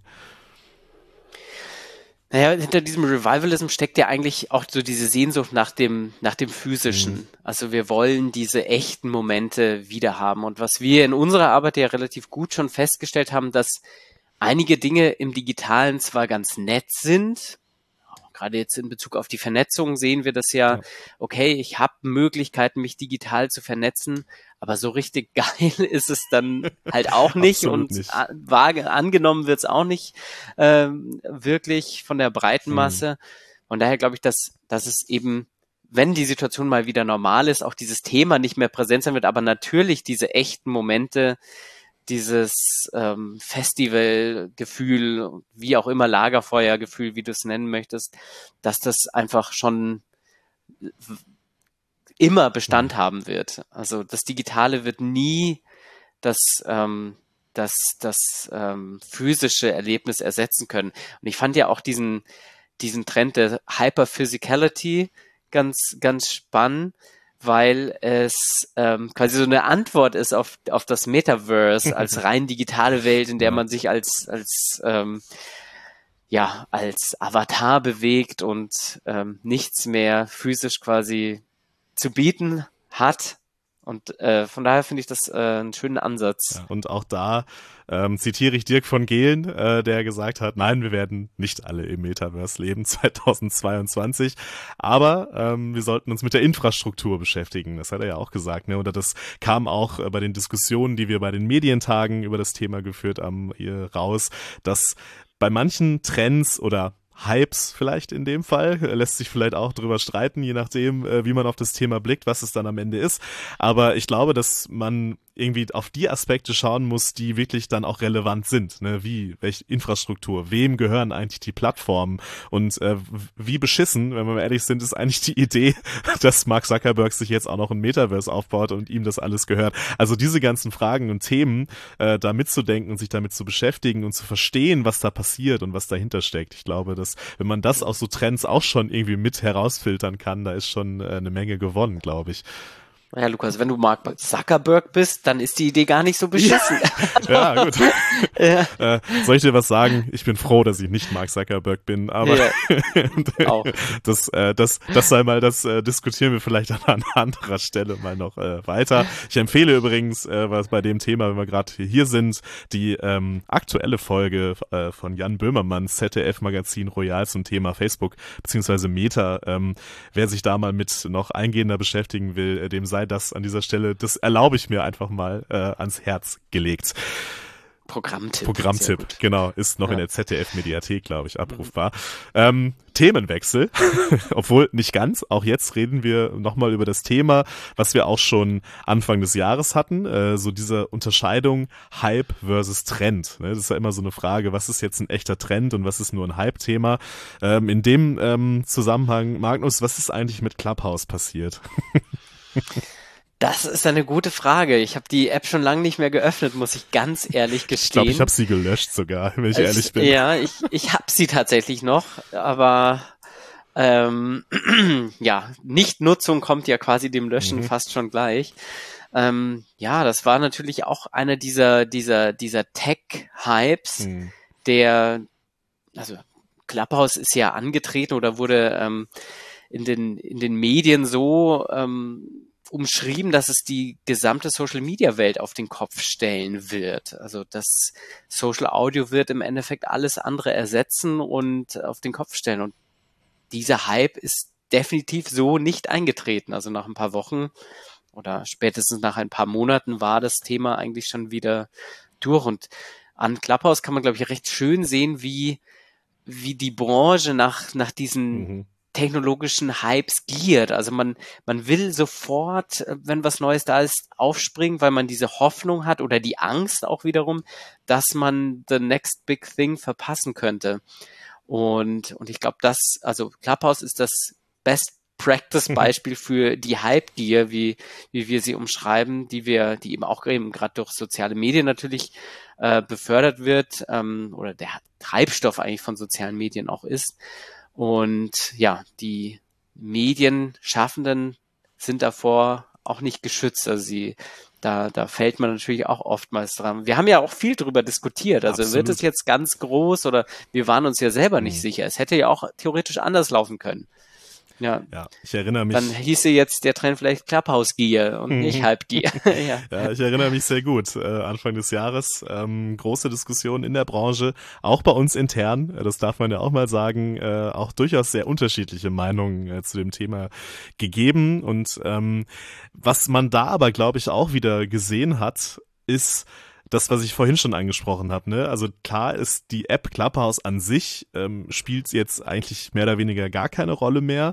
[SPEAKER 7] Naja, hinter diesem Revivalism steckt ja eigentlich auch so diese Sehnsucht nach dem, nach dem Physischen. Mhm. Also wir wollen diese echten Momente wieder haben. Und was wir in unserer Arbeit ja relativ gut schon festgestellt haben, dass einige Dinge im Digitalen zwar ganz nett sind, gerade jetzt in Bezug auf die Vernetzung sehen wir das ja, okay, ich habe Möglichkeiten, mich digital zu vernetzen, aber so richtig geil ist es dann halt auch nicht und nicht. Vage angenommen wird es auch nicht ähm, wirklich von der breiten Masse. Hm. Von daher glaube ich, dass, dass es eben, wenn die Situation mal wieder normal ist, auch dieses Thema nicht mehr präsent sein wird, aber natürlich diese echten Momente, dieses ähm, Festivalgefühl, wie auch immer, Lagerfeuergefühl, wie du es nennen möchtest, dass das einfach schon immer Bestand mhm. haben wird. Also das Digitale wird nie das, ähm, das, das ähm, physische Erlebnis ersetzen können. Und ich fand ja auch diesen, diesen Trend der Hyperphysicality ganz, ganz spannend, weil es ähm, quasi so eine Antwort ist auf auf das Metaverse als rein digitale Welt, in der man sich als als ähm, ja als Avatar bewegt und ähm, nichts mehr physisch quasi zu bieten hat. Und äh, von daher finde ich das äh, einen schönen Ansatz.
[SPEAKER 1] Ja, und auch da ähm, zitiere ich Dirk von Gehlen, äh, der gesagt hat, nein, wir werden nicht alle im Metaverse leben zweitausendzweiundzwanzig, aber ähm, wir sollten uns mit der Infrastruktur beschäftigen. Das hat er ja auch gesagt, ne? Oder das kam auch äh, bei den Diskussionen, die wir bei den Medientagen über das Thema geführt haben, hier raus, dass bei manchen Trends oder Hypes vielleicht in dem Fall, lässt sich vielleicht auch drüber streiten, je nachdem, wie man auf das Thema blickt, was es dann am Ende ist. Aber ich glaube, dass man irgendwie auf die Aspekte schauen muss, die wirklich dann auch relevant sind. Ne? Wie, welche Infrastruktur, wem gehören eigentlich die Plattformen und äh, wie beschissen, wenn wir mal ehrlich sind, ist eigentlich die Idee, dass Mark Zuckerberg sich jetzt auch noch ein Metaverse aufbaut und ihm das alles gehört. Also diese ganzen Fragen und Themen äh, da mitzudenken und sich damit zu beschäftigen und zu verstehen, was da passiert und was dahinter steckt. Ich glaube, dass wenn man das aus so Trends auch schon irgendwie mit herausfiltern kann, da ist schon äh, eine Menge gewonnen, glaube ich.
[SPEAKER 7] Ja, Lukas, wenn du Mark Zuckerberg bist, dann ist die Idee gar nicht so beschissen.
[SPEAKER 1] Ja, ja gut.
[SPEAKER 7] Ja.
[SPEAKER 1] Äh, soll ich dir was sagen? Ich bin froh, dass ich nicht Mark Zuckerberg bin, aber
[SPEAKER 7] ja. Auch.
[SPEAKER 1] das, äh, das, das sei mal, das äh, diskutieren wir vielleicht an, an anderer Stelle mal noch äh, weiter. Ich empfehle übrigens, äh, was bei dem Thema, wenn wir gerade hier sind, die ähm, aktuelle Folge äh, von Jan Böhmermanns Z D F-Magazin Royal zum Thema Facebook beziehungsweise Meta. Ähm, wer sich da mal mit noch eingehender beschäftigen will, äh, dem sei das an dieser Stelle, das erlaube ich mir einfach mal äh, ans Herz gelegt.
[SPEAKER 7] Programmtipp.
[SPEAKER 1] Programmtipp, genau, ist noch
[SPEAKER 7] ja.
[SPEAKER 1] in der Z D F-Mediathek, glaube ich, abrufbar. Ähm, Themenwechsel, obwohl nicht ganz. Auch jetzt reden wir nochmal über das Thema, was wir auch schon Anfang des Jahres hatten, äh, so diese Unterscheidung Hype versus Trend. Ne? Das ist ja immer so eine Frage, was ist jetzt ein echter Trend und was ist nur ein Hype-Thema? Ähm, in dem ähm, Zusammenhang, Magnus, was ist eigentlich mit Clubhouse passiert?
[SPEAKER 7] Das ist eine gute Frage. Ich habe die App schon lange nicht mehr geöffnet, muss ich ganz ehrlich gestehen.
[SPEAKER 1] Ich glaube, ich habe sie gelöscht sogar, wenn ich
[SPEAKER 7] es,
[SPEAKER 1] ehrlich bin.
[SPEAKER 7] Ja, ich, ich habe sie tatsächlich noch, aber ähm, ja, Nichtnutzung kommt ja quasi dem Löschen mhm. fast schon gleich. Ähm, ja, das war natürlich auch einer dieser dieser dieser Tech-Hypes, mhm. der, also Clubhouse ist ja angetreten oder wurde ähm, in den in den Medien so ähm, umschrieben, dass es die gesamte Social-Media-Welt auf den Kopf stellen wird. Also das Social Audio wird im Endeffekt alles andere ersetzen und auf den Kopf stellen. Und dieser Hype ist definitiv so nicht eingetreten. Also nach ein paar Wochen oder spätestens nach ein paar Monaten war das Thema eigentlich schon wieder durch. Und an Clubhouse kann man, glaube ich, recht schön sehen, wie, wie die Branche nach, nach diesen mhm. technologischen Hypes giert. Also man, man will sofort, wenn was Neues da ist, aufspringen, weil man diese Hoffnung hat oder die Angst auch wiederum, dass man the next big thing verpassen könnte. Und, und ich glaube, das, also Clubhouse ist das Best Practice Beispiel für die Hype-Gier, wie, wie wir sie umschreiben, die wir, die eben auch eben gerade durch soziale Medien natürlich äh, befördert wird, ähm, oder der Treibstoff eigentlich von sozialen Medien auch ist. Und ja, die Medienschaffenden sind davor auch nicht geschützt. Also sie, da, da fällt man natürlich auch oftmals dran. Wir haben ja auch viel drüber diskutiert. Also Absolut. Wird es jetzt ganz groß oder wir waren uns ja selber nicht mhm. sicher. Es hätte ja auch theoretisch anders laufen können. Ja.
[SPEAKER 1] ja, ich erinnere mich.
[SPEAKER 7] Dann hieße jetzt der Trend vielleicht Clubhouse-Gier und nicht Hype-Gier. ja.
[SPEAKER 1] ja, ich erinnere mich sehr gut. Äh, Anfang des Jahres ähm, große Diskussion in der Branche, auch bei uns intern, das darf man ja auch mal sagen, äh, auch durchaus sehr unterschiedliche Meinungen äh, zu dem Thema gegeben. Und ähm, was man da aber, glaube ich, auch wieder gesehen hat, ist das, was ich vorhin schon angesprochen habe, ne? Also klar ist die App Clubhouse an sich, ähm, spielt jetzt eigentlich mehr oder weniger gar keine Rolle mehr,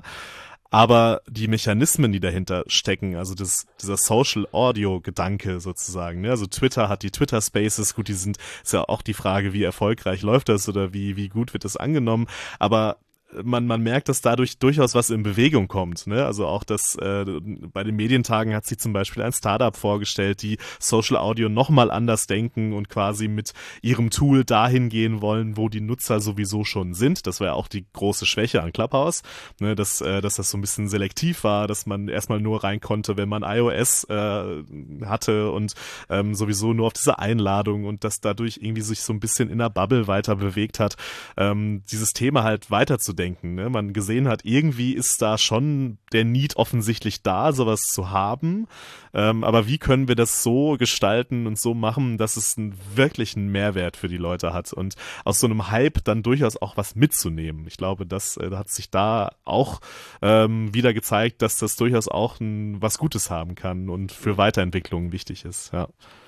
[SPEAKER 1] aber die Mechanismen, die dahinter stecken, also das, dieser Social Audio Gedanke sozusagen, ne? Also Twitter hat die Twitter Spaces, gut, die sind, ist ja auch die Frage, wie erfolgreich läuft das oder wie, wie gut wird das angenommen, aber man man merkt, dass dadurch durchaus was in Bewegung kommt, ne? Also auch das äh, bei den Medientagen hat sich zum Beispiel ein Startup vorgestellt, die Social Audio nochmal anders denken und quasi mit ihrem Tool dahin gehen wollen, wo die Nutzer sowieso schon sind. Das war ja auch die große Schwäche an Clubhouse, ne? Dass äh, dass das so ein bisschen selektiv war, dass man erstmal nur rein konnte, wenn man iOS äh, hatte und ähm, sowieso nur auf diese Einladung und dass dadurch irgendwie sich so ein bisschen in der Bubble weiter bewegt hat, ähm, dieses Thema halt weiterzudenken. Denken, ne? Man gesehen hat, irgendwie ist da schon der Need offensichtlich da, sowas zu haben. Ähm, aber wie können wir das so gestalten und so machen, dass es einen wirklichen Mehrwert für die Leute hat und aus so einem Hype dann durchaus auch was mitzunehmen. Ich glaube, das äh, hat sich da auch ähm, wieder gezeigt, dass das durchaus auch ein, was Gutes haben kann und für Weiterentwicklungen wichtig ist. Ja.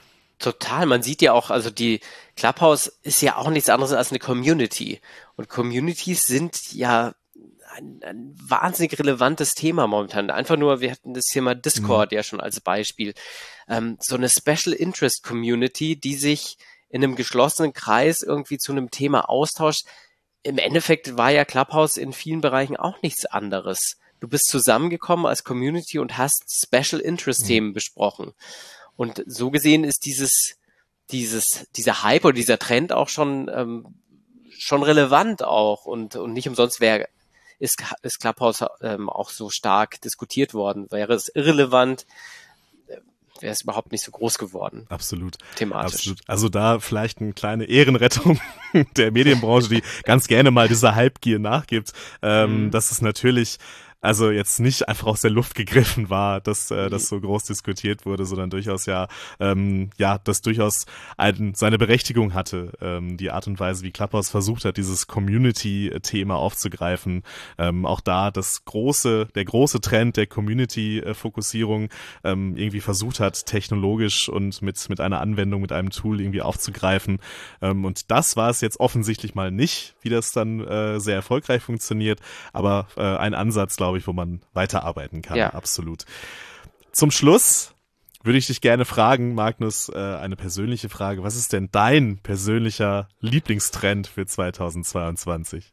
[SPEAKER 7] Total, man sieht ja auch, also die Clubhouse ist ja auch nichts anderes als eine Community. Und Communities sind ja ein, ein wahnsinnig relevantes Thema momentan. Einfach nur, wir hatten das Thema Discord mhm. ja schon als Beispiel. Ähm, so eine Special Interest Community, die sich in einem geschlossenen Kreis irgendwie zu einem Thema austauscht. Im Endeffekt war ja Clubhouse in vielen Bereichen auch nichts anderes. Du bist zusammengekommen als Community und hast Special Interest Themen mhm. besprochen. Und so gesehen ist dieses, dieses, dieser Hype oder dieser Trend auch schon, ähm, schon relevant auch und, und nicht umsonst wäre, ist, ist Clubhouse ähm, auch so stark diskutiert worden. Wäre es irrelevant, wäre es überhaupt nicht so groß geworden.
[SPEAKER 1] Absolut.
[SPEAKER 7] Thematisch.
[SPEAKER 1] Absolut. Also da vielleicht eine kleine Ehrenrettung der Medienbranche, die ganz gerne mal dieser Hype-Gier nachgibt. Ähm, mhm. Das ist natürlich also jetzt nicht einfach aus der Luft gegriffen war, dass äh, das so groß diskutiert wurde, sondern durchaus ja, ähm, ja, das durchaus ein, seine Berechtigung hatte, ähm, die Art und Weise, wie Clubhouse versucht hat, dieses Community-Thema aufzugreifen. Ähm, auch da das große, der große Trend der Community-Fokussierung ähm, irgendwie versucht hat, technologisch und mit mit einer Anwendung, mit einem Tool irgendwie aufzugreifen. Ähm, und das war es jetzt offensichtlich mal nicht, wie das dann äh, sehr erfolgreich funktioniert, aber äh, ein Ansatz, glaube ich, wo man weiterarbeiten kann, ja. Absolut. Zum Schluss würde ich dich gerne fragen, Magnus, äh, eine persönliche Frage. Was ist denn dein persönlicher Lieblingstrend für zweitausendzweiundzwanzig?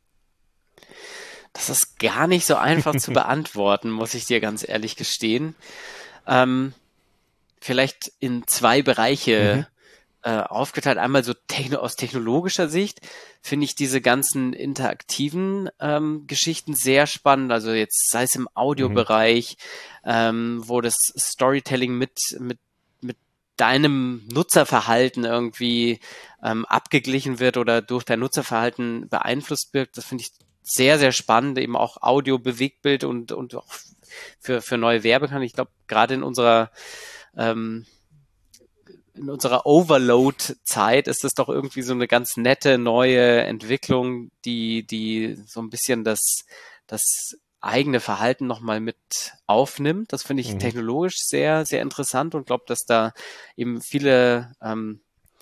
[SPEAKER 7] Das ist gar nicht so einfach zu beantworten, muss ich dir ganz ehrlich gestehen. Ähm, vielleicht in zwei Bereiche mhm. äh, aufgeteilt. Einmal so techno- aus technologischer Sicht finde ich diese ganzen interaktiven ähm, Geschichten sehr spannend. Also jetzt sei es im Audiobereich, mhm. ähm, wo das Storytelling mit mit mit deinem Nutzerverhalten irgendwie ähm, abgeglichen wird oder durch dein Nutzerverhalten beeinflusst wird. Das finde ich sehr, sehr spannend. Eben auch Audio, Bewegtbild und und auch für für neue Werbekanäle. Ich glaube, gerade in unserer ähm, in unserer Overload-Zeit ist das doch irgendwie so eine ganz nette neue Entwicklung, die, die so ein bisschen das, das eigene Verhalten nochmal mit aufnimmt. Das finde ich mhm. technologisch sehr, sehr interessant und glaube, dass da eben viele ähm,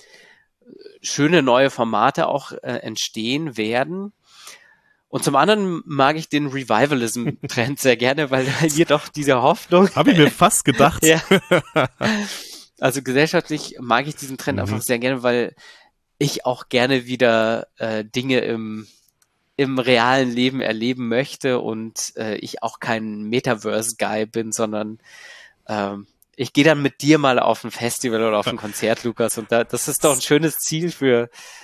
[SPEAKER 7] schöne neue Formate auch äh, entstehen werden. Und zum anderen mag ich den Revivalism-Trend sehr gerne, weil hier doch diese Hoffnung...
[SPEAKER 1] Habe ich mir fast gedacht.
[SPEAKER 7] Ja. Also gesellschaftlich mag ich diesen Trend mhm. einfach sehr gerne, weil ich auch gerne wieder äh, Dinge im im realen Leben erleben möchte und äh, ich auch kein Metaverse-Guy bin, sondern ähm, ich gehe dann mit dir mal auf ein Festival oder auf ein Konzert, Lukas, und da, das ist doch ein schönes Ziel für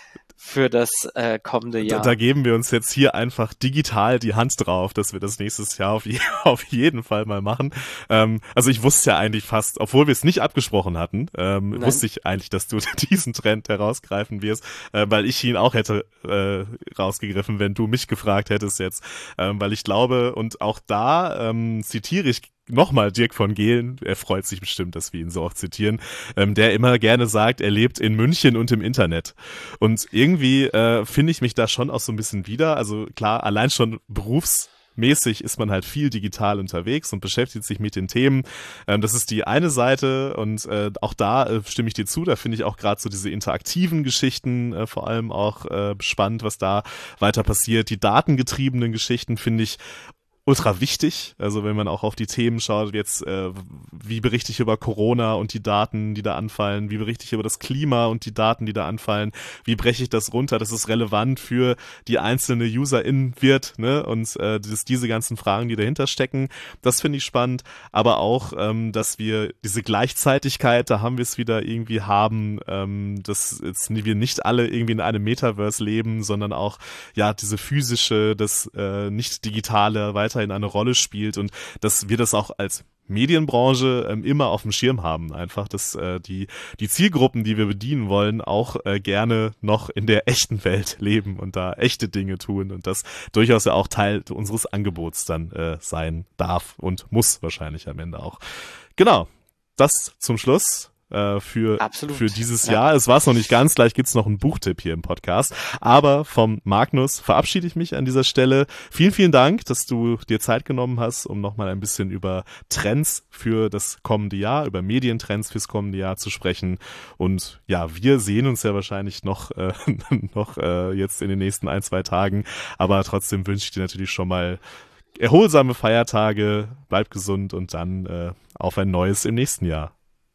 [SPEAKER 7] für das äh, kommende Jahr.
[SPEAKER 1] Da, da geben wir uns jetzt hier einfach digital die Hand drauf, dass wir das nächstes Jahr auf, je, auf jeden Fall mal machen. Ähm, also ich wusste ja eigentlich fast, obwohl wir es nicht abgesprochen hatten, ähm, wusste ich eigentlich, dass du diesen Trend herausgreifen wirst, äh, weil ich ihn auch hätte äh, rausgegriffen, wenn du mich gefragt hättest jetzt. Ähm, weil ich glaube, und auch da ähm, zitiere ich nochmal Dirk von Gehlen, er freut sich bestimmt, dass wir ihn so oft zitieren, ähm, der immer gerne sagt, er lebt in München und im Internet. Und irgendwie äh, finde ich mich da schon auch so ein bisschen wieder. Also klar, allein schon berufsmäßig ist man halt viel digital unterwegs und beschäftigt sich mit den Themen. Ähm, das ist die eine Seite und äh, auch da äh, stimme ich dir zu. Da finde ich auch gerade so diese interaktiven Geschichten äh, vor allem auch äh, spannend, was da weiter passiert. Die datengetriebenen Geschichten finde ich ultra wichtig, also wenn man auch auf die Themen schaut, jetzt äh, wie berichte ich über Corona und die Daten, die da anfallen, wie berichte ich über das Klima und die Daten, die da anfallen, wie breche ich das runter, dass es relevant für die einzelne UserIn wird, ne, und äh, das, diese ganzen Fragen, die dahinter stecken, das finde ich spannend, aber auch, ähm, dass wir diese Gleichzeitigkeit, da haben wir es wieder irgendwie haben, ähm, dass jetzt wir nicht alle irgendwie in einem Metaverse leben, sondern auch, ja, diese physische, das äh, nicht digitale weiter in eine Rolle spielt und dass wir das auch als Medienbranche ähm, immer auf dem Schirm haben, einfach, dass äh, die die Zielgruppen, die wir bedienen wollen, auch äh, gerne noch in der echten Welt leben und da echte Dinge tun und das durchaus ja auch Teil unseres Angebots dann äh, sein darf und muss wahrscheinlich am Ende auch. Genau, das zum Schluss. Für,
[SPEAKER 7] Absolut.
[SPEAKER 1] für dieses
[SPEAKER 7] ja.
[SPEAKER 1] Jahr. Es war es noch nicht ganz, gleich gibt's noch einen Buchtipp hier im Podcast. Aber vom Magnus verabschiede ich mich an dieser Stelle. Vielen, vielen Dank, dass du dir Zeit genommen hast, um nochmal ein bisschen über Trends für das kommende Jahr, über Medientrends fürs kommende Jahr zu sprechen. Und ja, wir sehen uns ja wahrscheinlich noch, äh, noch äh, jetzt in den nächsten ein, zwei Tagen. Aber trotzdem wünsche ich dir natürlich schon mal erholsame Feiertage, bleib gesund und dann äh, auf ein neues im nächsten Jahr.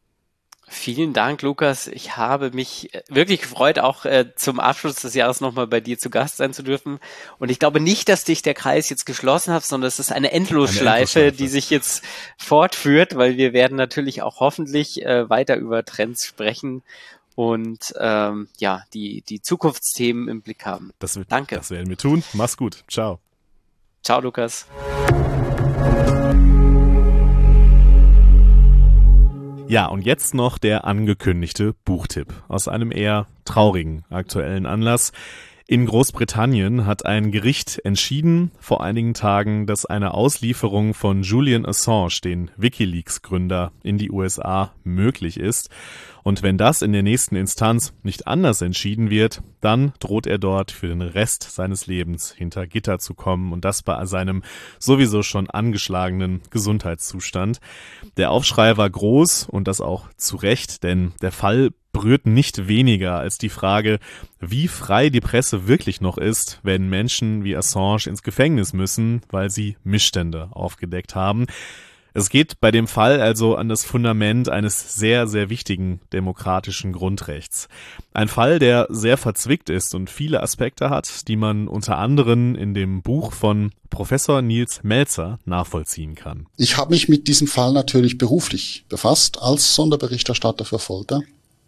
[SPEAKER 7] Vielen Dank, Lukas. Ich habe mich wirklich gefreut, auch äh, zum Abschluss des Jahres nochmal bei dir zu Gast sein zu dürfen. Und ich glaube nicht, dass dich der Kreis jetzt geschlossen hat, sondern es ist eine Endlosschleife, eine Endlosschleife, die sich jetzt fortführt, weil wir werden natürlich auch hoffentlich äh, weiter über Trends sprechen und ähm, ja, die, die Zukunftsthemen im Blick haben.
[SPEAKER 1] Das wird,
[SPEAKER 7] Danke.
[SPEAKER 1] Das werden wir tun. Mach's gut. Ciao.
[SPEAKER 7] Ciao, Lukas.
[SPEAKER 1] Ja, und jetzt noch der angekündigte Buchtipp aus einem eher traurigen aktuellen Anlass. In Großbritannien hat ein Gericht entschieden vor einigen Tagen, dass eine Auslieferung von Julian Assange, den WikiLeaks-Gründer, in die U S A möglich ist. Und wenn das in der nächsten Instanz nicht anders entschieden wird, dann droht er dort für den Rest seines Lebens hinter Gitter zu kommen und das bei seinem sowieso schon angeschlagenen Gesundheitszustand. Der Aufschrei war groß und das auch zu Recht, denn der Fall berührt nicht weniger als die Frage, wie frei die Presse wirklich noch ist, wenn Menschen wie Assange ins Gefängnis müssen, weil sie Missstände aufgedeckt haben. Es geht bei dem Fall also an das Fundament eines sehr, sehr wichtigen demokratischen Grundrechts. Ein Fall, der sehr verzwickt ist und viele Aspekte hat, die man unter anderem in dem Buch von Professor Nils Melzer nachvollziehen kann.
[SPEAKER 8] Ich habe mich mit diesem Fall natürlich beruflich befasst als Sonderberichterstatter für Folter.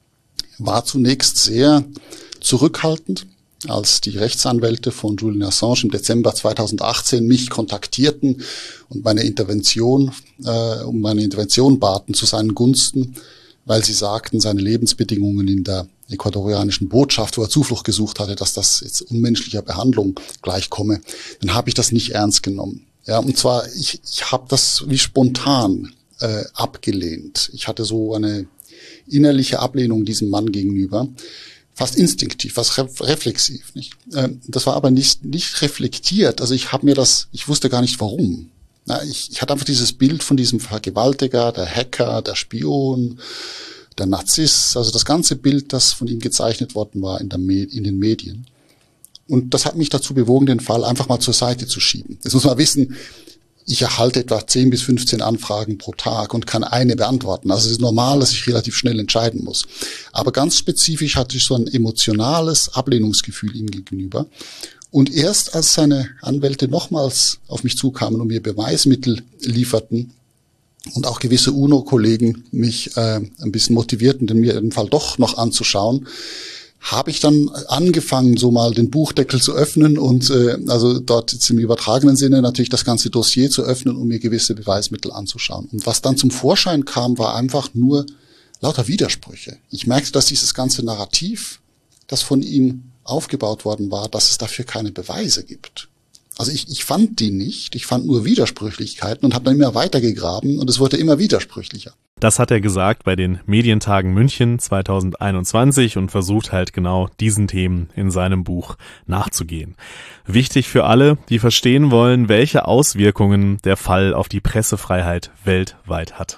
[SPEAKER 8] War zunächst sehr zurückhaltend, als die Rechtsanwälte von Julian Assange im Dezember zweitausendachtzehn mich kontaktierten und meine Intervention, äh, um meine Intervention baten zu seinen Gunsten, weil sie sagten, seine Lebensbedingungen in der ecuadorianischen Botschaft, wo er Zuflucht gesucht hatte, dass das jetzt unmenschlicher Behandlung gleichkomme, dann habe ich das nicht ernst genommen. Ja, und zwar, ich, ich habe das wie spontan äh, abgelehnt. Ich hatte so eine innerliche Ablehnung diesem Mann gegenüber. Fast instinktiv, fast reflexiv, nicht? Das war aber nicht nicht reflektiert. Also ich habe mir das, ich wusste gar nicht warum. Ich, ich hatte einfach dieses Bild von diesem Vergewaltiger, der Hacker, der Spion, der Narzisst, also das ganze Bild, das von ihm gezeichnet worden war in, der Med- in den Medien. Und das hat mich dazu bewogen, den Fall einfach mal zur Seite zu schieben. Jetzt muss man wissen, ich erhalte etwa zehn bis fünfzehn Anfragen pro Tag und kann eine beantworten. Also es ist normal, dass ich relativ schnell entscheiden muss. Aber ganz spezifisch hatte ich so ein emotionales Ablehnungsgefühl ihm gegenüber. Und erst als seine Anwälte nochmals auf mich zukamen und mir Beweismittel lieferten und auch gewisse UNO-Kollegen mich äh, ein bisschen motivierten, den mir den Fall doch noch anzuschauen, habe ich dann angefangen, so mal den Buchdeckel zu öffnen und äh, also dort jetzt im übertragenen Sinne natürlich das ganze Dossier zu öffnen, um mir gewisse Beweismittel anzuschauen. Und was dann zum Vorschein kam, war einfach nur lauter Widersprüche. Ich merkte, dass dieses ganze Narrativ, das von ihm aufgebaut worden war, dass es dafür keine Beweise gibt. Also ich, ich fand die nicht, ich fand nur Widersprüchlichkeiten und habe dann immer weitergegraben und es wurde immer widersprüchlicher.
[SPEAKER 1] Das hat er gesagt bei den Medientagen München zweitausendeinundzwanzig und versucht halt genau diesen Themen in seinem Buch nachzugehen. Wichtig für alle, die verstehen wollen, welche Auswirkungen der Fall auf die Pressefreiheit weltweit hat.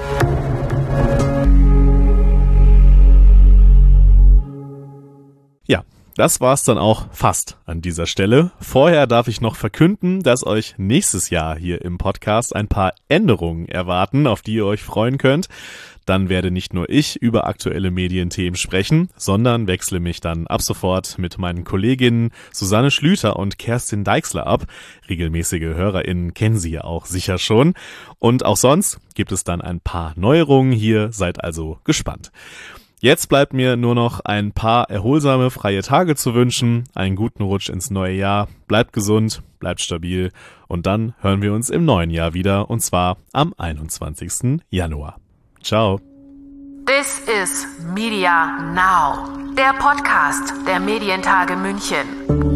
[SPEAKER 1] Ja. Das war's dann auch fast an dieser Stelle. Vorher darf ich noch verkünden, dass euch nächstes Jahr hier im Podcast ein paar Änderungen erwarten, auf die ihr euch freuen könnt. Dann werde nicht nur ich über aktuelle Medienthemen sprechen, sondern wechsle mich dann ab sofort mit meinen Kolleginnen Susanne Schlüter und Kerstin Deixler ab. Regelmäßige HörerInnen kennen sie ja auch sicher schon. Und auch sonst gibt es dann ein paar Neuerungen hier, seid also gespannt. Jetzt bleibt mir nur noch ein paar erholsame, freie Tage zu wünschen, einen guten Rutsch ins neue Jahr, bleibt gesund, bleibt stabil und dann hören wir uns im neuen Jahr wieder und zwar am einundzwanzigsten Januar. Ciao.
[SPEAKER 2] This is Media Now, der Podcast der Medientage München.